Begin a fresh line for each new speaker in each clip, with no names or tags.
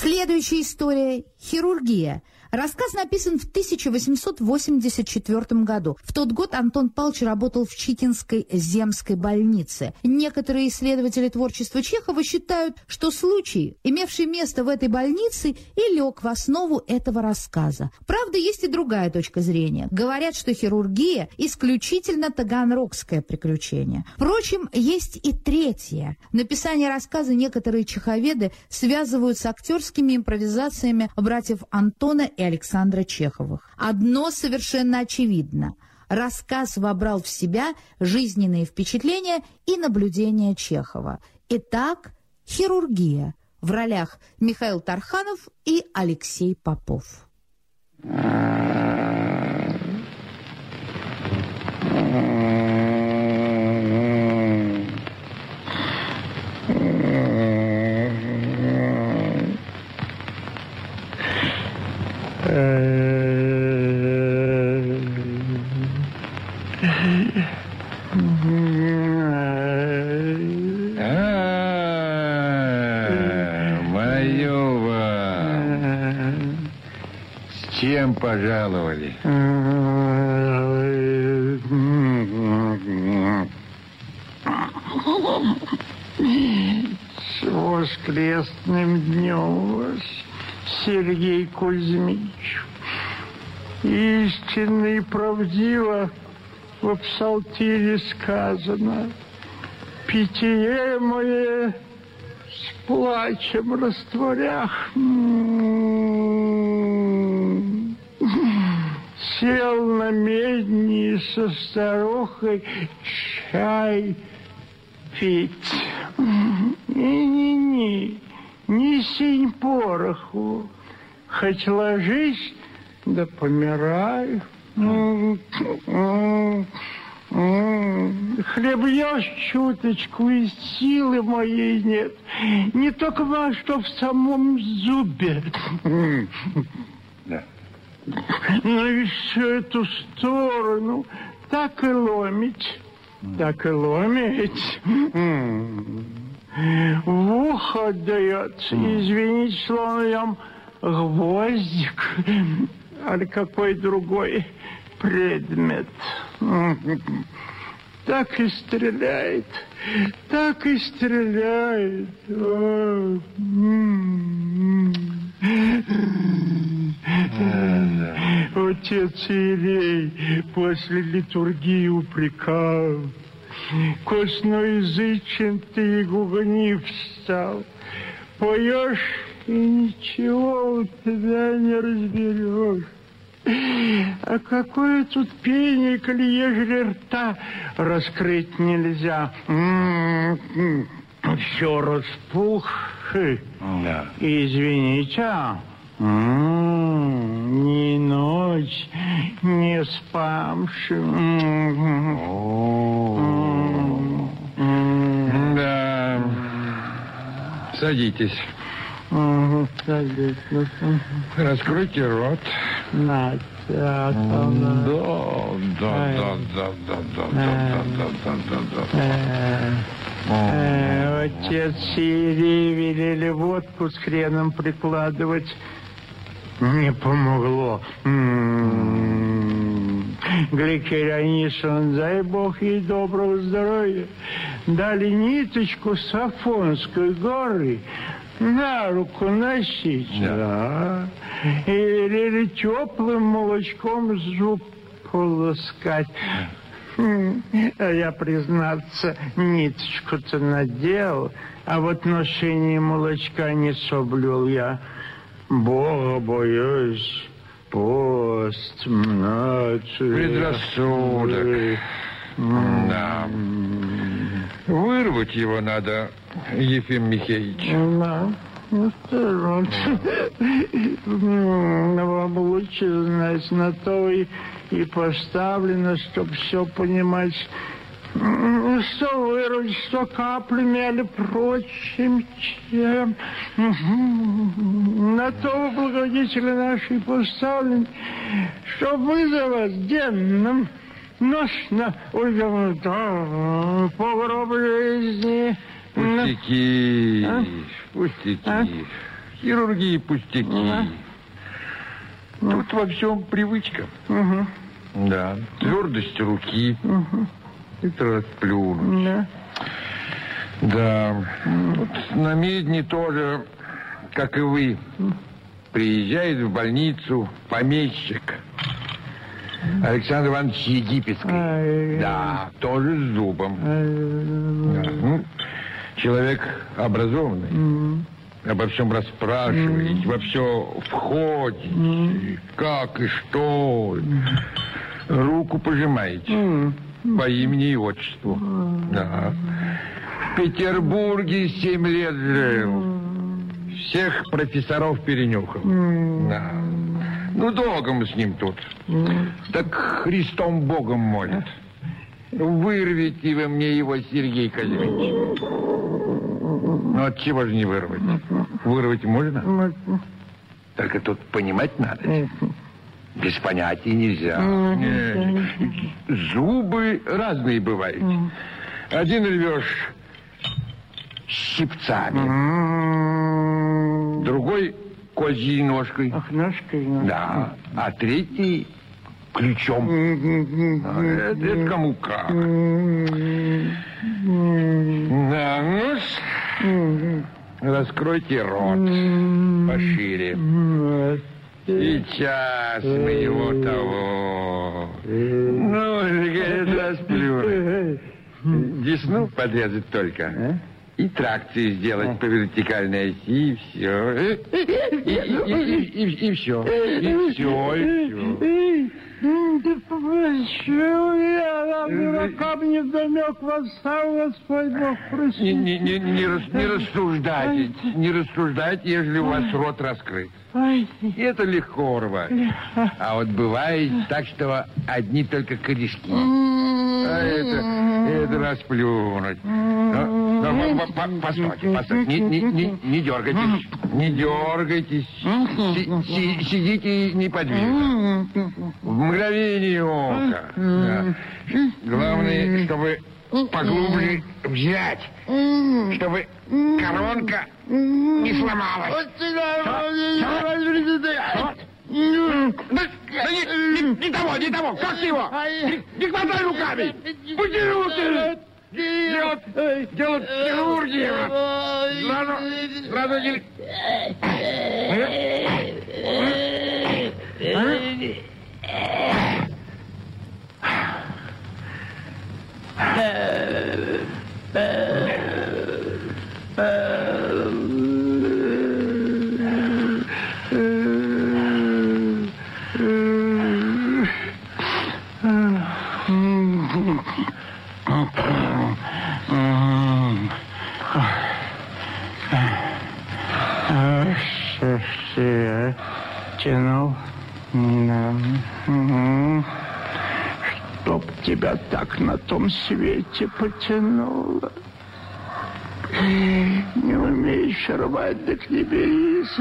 Следующая история – хирургия. Рассказ написан в 1884 году. В тот год Антон Павлович работал в Читинской земской больнице. Некоторые исследователи творчества Чехова считают, что случай, имевший место в этой больнице, и лег в основу этого рассказа. Правда, есть и другая точка зрения. Говорят, что хирургия – исключительно таганрогское приключение. Впрочем, есть и третье. Написание рассказа некоторые чеховеды связывают с актерскими импровизациями братьев Антона и Александра Чеховых. Одно совершенно очевидно. Рассказ вобрал в себя жизненные впечатления и наблюдения Чехова. Итак, хирургия. В ролях Михаил Тарханов и Алексей Попов.
С чем пожаловали?
С воскресным днем вас, Сергей Кузьмич. Истинно и правдиво в псалтире сказано: питье мое с плачем растворях. Сел на медни со старухой чай пить. Не сень пороху, хоть ложись, да помирай. Хлебнешь чуточку, и силы моей нет. Не только что в самом зубе.
Да.
Но и всю эту сторону так и ломить, так и ломить. В ухо отдается, извините, словно я гвоздик, или какой другой предмет. Так и стреляет, так и стреляет. Отец Иерей после литургии упрекал: косноязычен ты и гугнив стал. Поешь, и ничего у тебя не разберешь. А какое тут пение, коли ежели рта раскрыть нельзя? Все распух.
Да.
Извините, ни ночь не спамши.
Да. Садитесь.
Садитесь.
Раскройте рот.
Да. Отец Иерей велели водку с хреном прикладывать. Не помогло. Гликерия Анисовна, дай Бог ей доброго здоровья. Дали ниточку с Афонской горы на руку носить. Да. И велели теплым молочком зуб полоскать. А я, признаться, ниточку-то надел, а вот ношение молочка не соблюл я. Бога боюсь, пост,
предрассудок. Да. Вырвать его надо, Ефим Михеевич.
Да. Вам лучше знать, на то и поставлено, чтоб все понимать. Что вырвать, что каплями или прочим чем. На то благодетели наши поставлены, чтоб мы за вас денным ношно по гробу жизни.
Пустяки, пустяки. хирургии пустяки. Тут во всем привычка. Да, твердость руки. Это расплюнуть. Да. Вот на Медне тоже, как и вы, приезжает в больницу помещик Александр Иванович Египетский. Да, тоже с зубом. Да. Ну, человек образованный. Обо всем расспрашиваете, во все входите, как и что. Руку пожимаете по имени и отчеству. Да. В Петербурге 7 лет жил. Всех профессоров перенюхал. Да. Ну, долго мы с ним тут. Так Христом Богом молят. Вырвите вы мне его, Сергей Казимирович. Ну, от чего же не вырвать? Вырвать можно? Только тут понимать надо. Без понятий нельзя. Зубы разные бывают. Один рвешь щипцами, другой козьей ножкой.
Ах, ножкой.
Да, а третий ключом. Это кому как. Да, ну, раскройте рот пошире. Сейчас мы его того. Ну, говорит, расплюнуть. Десну подрезать только. И тракции сделать по вертикальной оси, и все. И все. И все.
Ты попрощу, я дуракам не домек, восстал Господь Бог, прости.
Не рассуждайте, ежели у вас рот раскрыт. Это легко рвать. А вот бывает так, что одни только корешки. А это расплюнуть. Постойте, не дергайтесь. Не дергайтесь. Сидите неподвижно. В мгновение ока. Да. Главное, чтобы поглубже взять, чтобы коронка не сломалась. Не того, как ты его? Не хватай руками! Пусти руки! Делать хирургию! Сразу не...
Тянул. Чтоб тебя так на том свете потянуло. Не умеешь рвать, так не берись.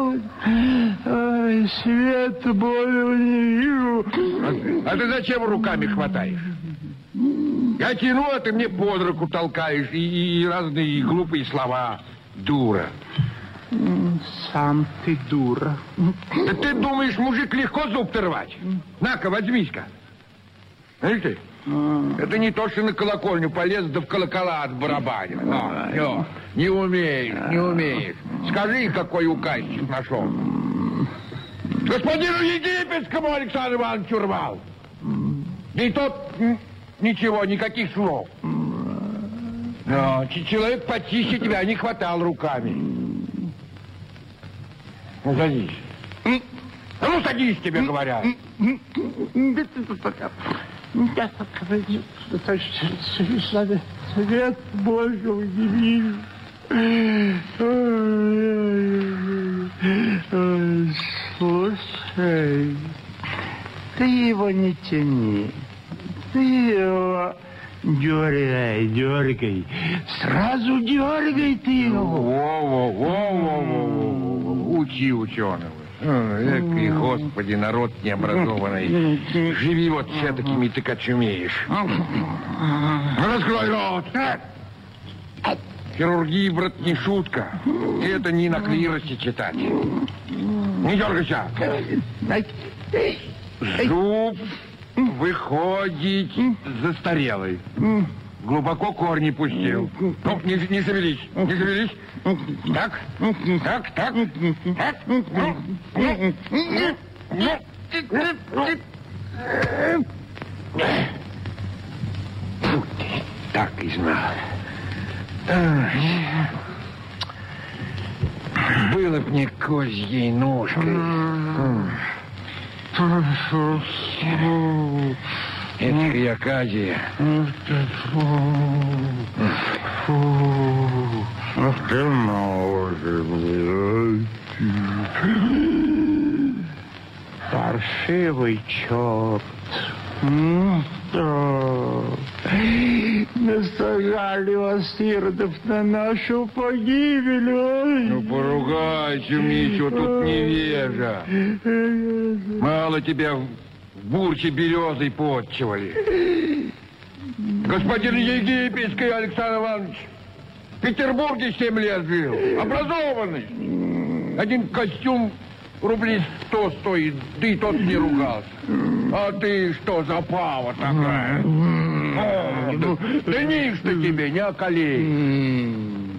Ой, света более не вижу.
А ты зачем руками хватаешь? Я тяну, а ты мне под руку толкаешь и разные глупые слова. Дура.
Сам ты дура.
Да ты думаешь, мужик легко зуб-то рвать? На-ка, возьмись-ка. Знаешь ты? Это не то, что на колокольню полез, да в колокола отбарабанил. Не умеешь. Скажи, какой указчик нашел. Господину Египетскому Александру Ивановичу рвал. И тот ничего, никаких слов. Но человек потише тебя не хватал руками. Ну, садись. Ну, садись, тебе говорят.
Я свет Божьего не вижу. Слушай, ты его не тяни. Ты его дергай. Сразу дергай ты его.
Во. Учи ученого. Экий, Господи, народ необразованный. Живи вот с такими, ты как умеешь. Раскрой рот. Хирургия, брат, не шутка. И это не на клиросе читать. Не дергайся. Зуб выходит застарелый. Глубоко корни пустил. Ну, не шевелись, не шевелись. Так, так, так, так. Так и знал. Было б мне козьей ножкой. Это и Аказия.
Ты можешь. Паршивый черт. Насажали вас, иродов, на нашу погибель.
Ну, поругайся, Митю, тут невежа. Мало тебя в бурче березой подчивали. Господин Египетский Александр Иванович в Петербурге 7 лет жил, образованный. Один костюм рублей 100 стоит, да и тот не ругался. А ты что за пава такая? Да ниш ты тебе, не околей.